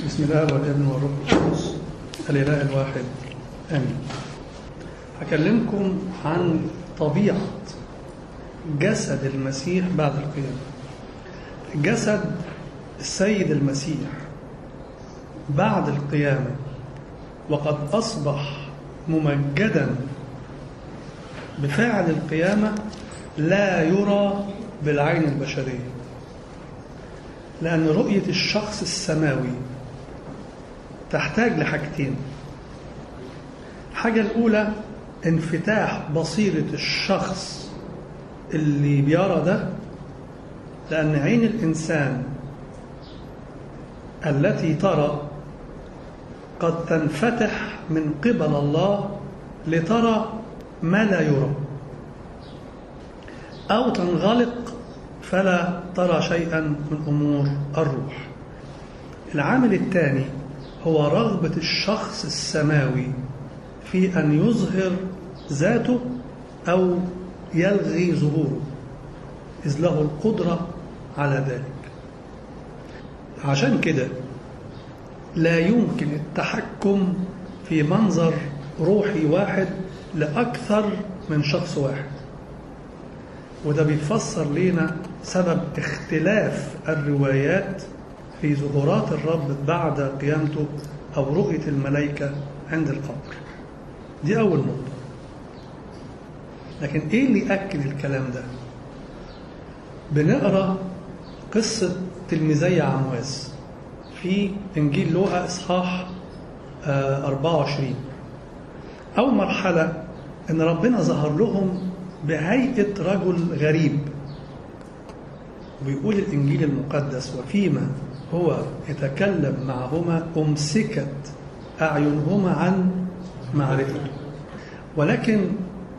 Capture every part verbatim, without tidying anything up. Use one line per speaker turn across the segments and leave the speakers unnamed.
بسم الله والابن والروح القدس الإله الواحد آمين. هكلمكم عن طبيعة جسد المسيح بعد القيامة. جسد السيد المسيح بعد القيامة وقد أصبح ممجدا بفعل القيامة لا يرى بالعين البشرية، لأن رؤية الشخص السماوي تحتاج لحاجتين. الحاجة الأولى انفتاح بصيرة الشخص اللي بيرى ده، لأن عين الإنسان التي ترى قد تنفتح من قبل الله لترى ما لا يرى، أو تنغلق فلا ترى شيئا من أمور الروح. العامل الثاني هو رغبة الشخص السماوي في أن يظهر ذاته أو يلغي ظهوره، إذ له القدرة على ذلك. عشان كده لا يمكن التحكم في منظر روحي واحد لأكثر من شخص واحد، وده بيفسر لنا سبب اختلاف الروايات في ظهورات الرب بعد قيامته أو رؤية الملائكة عند القبر. دي أول نقطة. لكن إيه اللي يأكد الكلام ده؟ بنقرأ قصة تلميذي عمواس في إنجيل لوقا إصحاح أربعة وعشرين. أول مرحلة إن ربنا ظهر لهم بهيئة رجل غريب، ويقول الإنجيل المقدس وفيما هو يتكلم معهما أمسكت أعينهما عن معرفته. ولكن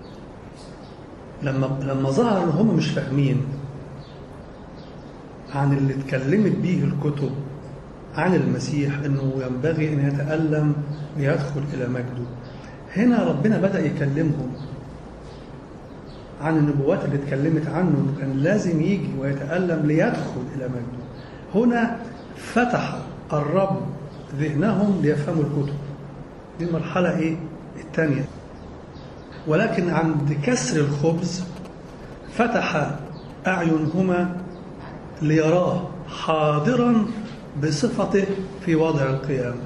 لما لما ظهر هم مش فاهمين عن اللي اتكلمت به الكتب عن المسيح انه ينبغي ان يتألم ليدخل الى مجده. هنا ربنا بدأ يكلمهم عن النبوات اللي اتكلمت عنه انه كان لازم يجي ويتألم ليدخل الى مجده. هنا فتح الرب ذهنهم ليفهموا الكتب. دي المرحلة ايه؟ الثانية. ولكن عند كسر الخبز فتح أعينهما ليراه حاضرا بصفته في وضع القيامة.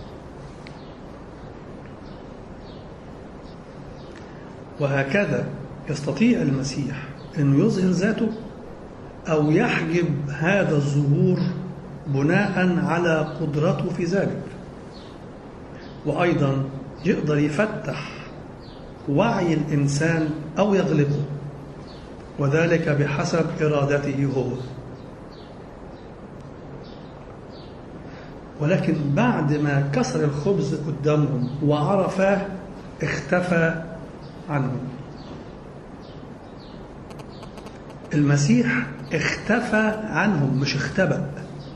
وهكذا يستطيع المسيح أن يظهر ذاته أو يحجب هذا الظهور بناء على قدرته في ذلك، وأيضا يقدر يفتح وعي الإنسان أو يغلقه، وذلك بحسب إرادته هو. ولكن بعد ما كسر الخبز قدامهم وعرفاه اختفى عنهم. المسيح اختفى عنهم مش اختبأ.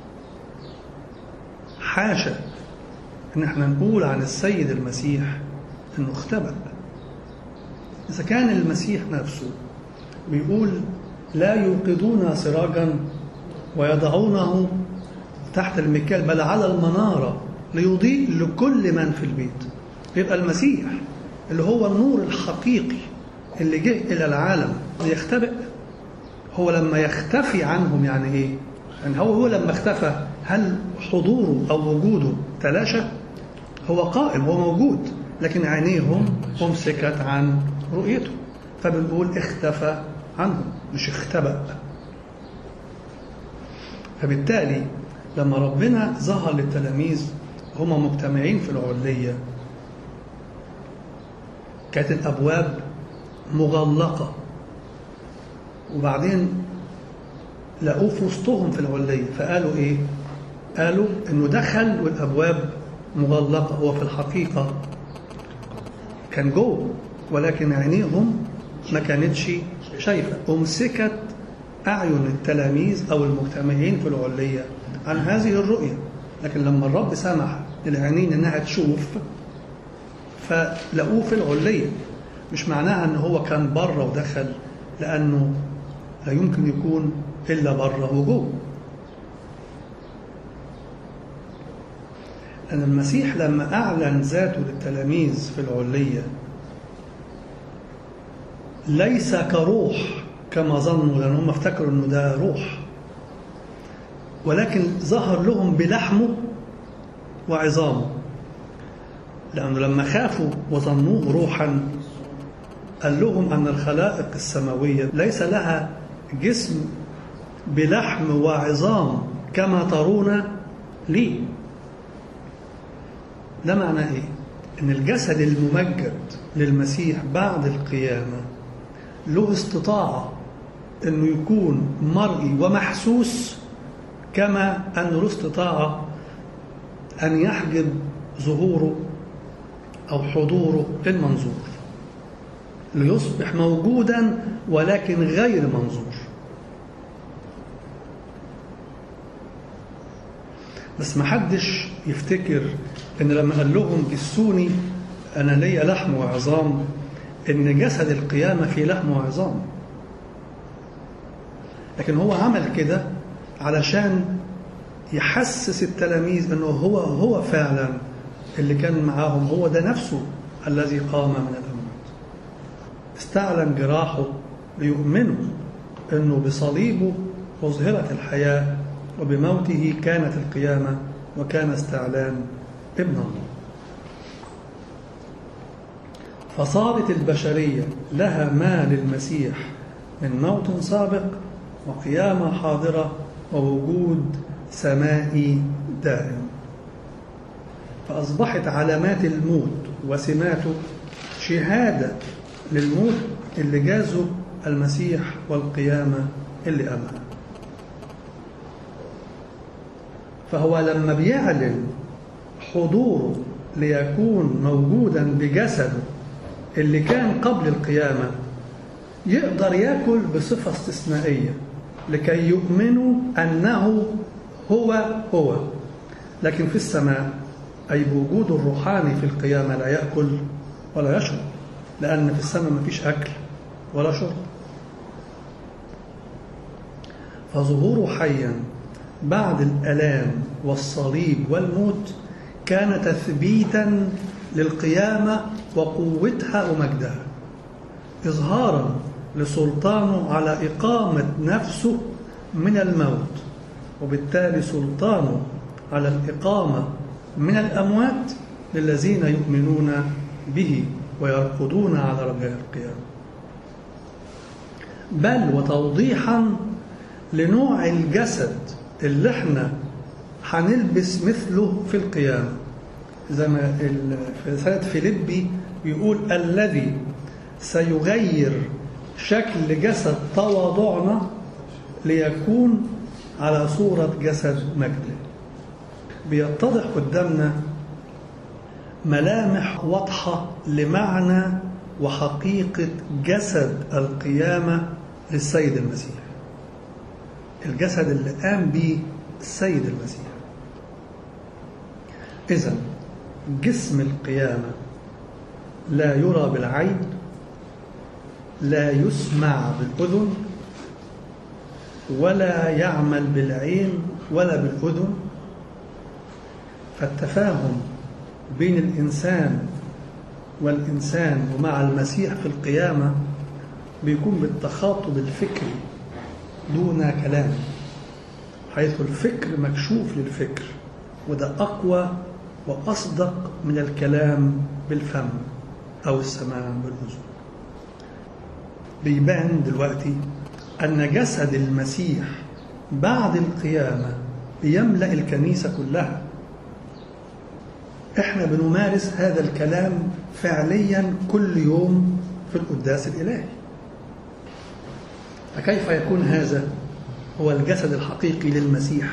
حاشا ان احنا نقول عن السيد المسيح انه اختبأ. إذا كان المسيح نفسه بيقول لا يوقدون سراجا ويضعونه تحت المكيال بل على المنارة ليضيء لكل من في البيت، يبقى المسيح اللي هو النور الحقيقي اللي جه إلى العالم يختبئ. هو لما يختفي عنهم يعني إيه؟ يعني هو هو لما اختفى هل حضوره أو وجوده تلاشى؟ هو قائم، هو موجود، لكن عينيهم أمسكت عن رؤيته، فبنقول اختفى عنهم مش اختبأ. فبالتالي لما ربنا ظهر للتلاميذ هم مجتمعين في العلية كانت الأبواب مغلقة، وبعدين لقوه في وسطهم في العلية، فقالوا إيه؟ قالوا إنه دخل والأبواب مغلقة. هو في الحقيقة كان جوه، ولكن عينيهم ما كانتش شايفة. أمسكت أعين التلاميذ أو المجتمعين في العلية عن هذه الرؤية، لكن لما الرب سمح للعينين أنها تشوف فلقوه في العلية. مش معناها أنه هو كان بره ودخل، لأنه لا يمكن يكون إلا بره وجوه. أن المسيح لما أعلن ذاته للتلاميذ في العلية ليس كروح كما ظنوا، لأنهم افتكروا أنه ده روح، ولكن ظهر لهم بلحمه وعظامه، لأنه لما خافوا وظنوه روحا قال لهم أن الخلائق السماوية ليس لها جسم بلحم وعظام كما ترون لي. ده معناه إيه؟ إن الجسد الممجد للمسيح بعد القيامة له استطاعة إنه يكون مرئي ومحسوس، كما أن له استطاعة أن يحجب ظهوره أو حضوره المنظور، ليصبح موجودا ولكن غير منظور. بس ما حدش يفتكر إن لما قال لهم جسوني أنا ليا لحم وعظام إن جسد القيامة فيه لحم وعظام، لكن هو عمل كده علشان يحسس التلاميذ أنه هو هو فعلا اللي كان معاهم، هو ده نفسه الذي قام من الأموات. استعلن جراحه ليؤمنوا أنه بصليبه أظهرت الحياة وبموته كانت القيامة وكان استعلان ابن الله. فصارت البشرية لها ما للمسيح من موت سابق وقيامة حاضرة ووجود سمائي دائم، فأصبحت علامات الموت وسماته شهادة للموت اللي جازه المسيح والقيامة اللي أمامه. فهو لما بيعلن حضوره ليكون موجودا بجسده اللي كان قبل القيامة، يقدر يأكل بصفة استثنائية لكي يؤمنوا أنه هو هو، لكن في السماء أي بوجوده الروحاني في القيامة لا يأكل ولا يشرب، لأن في السماء ما فيش أكل ولا شرب. فظهوره حيا بعد الآلام والصليب والموت كان تثبيتا للقيامة وقوتها ومجدها، إظهارا لسلطانه على إقامة نفسه من الموت، وبالتالي سلطانه على الإقامة من الأموات للذين يؤمنون به ويرقدون على رجاء القيامة، بل وتوضيحا لنوع الجسد اللي احنا هنلبس مثله في القيامة، زي ما في رسالة فيليبي بيقول الذي سيغير شكل جسد تواضعنا ليكون على صورة جسد مجده. بيتضح قدامنا ملامح واضحة لمعنى وحقيقة جسد القيامة للسيد المسيح، الجسد اللي قام به السيد المسيح. إذن جسم القيامة لا يرى بالعين، لا يسمع بالأذن، ولا يعمل بالعين ولا بالأذن. فالتفاهم بين الإنسان والإنسان ومع المسيح في القيامة بيكون بالتخاطب الفكري دون كلام، حيث الفكر مكشوف للفكر، وده أقوى وأصدق من الكلام بالفم أو السماع بالأذن. بيبان دلوقتي أن جسد المسيح بعد القيامة بيملأ الكنيسة كلها. إحنا بنمارس هذا الكلام فعليا كل يوم في القداس الإلهي. فكيف يكون هذا هو الجسد الحقيقي للمسيح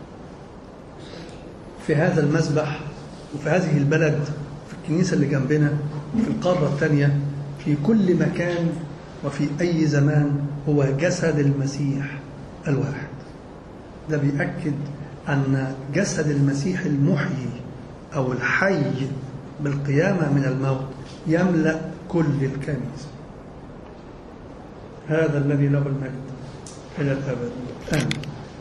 في هذا المذبح وفي هذه البلد، في الكنيسة اللي جنبنا، في القارة الثانية، في كل مكان وفي أي زمان، هو جسد المسيح الواحد. ده بيأكد أن جسد المسيح المحيي أو الحي بالقيامة من الموت يملأ كل الكنيسة. هذا الذي له المجد إلى الأبد. آمين.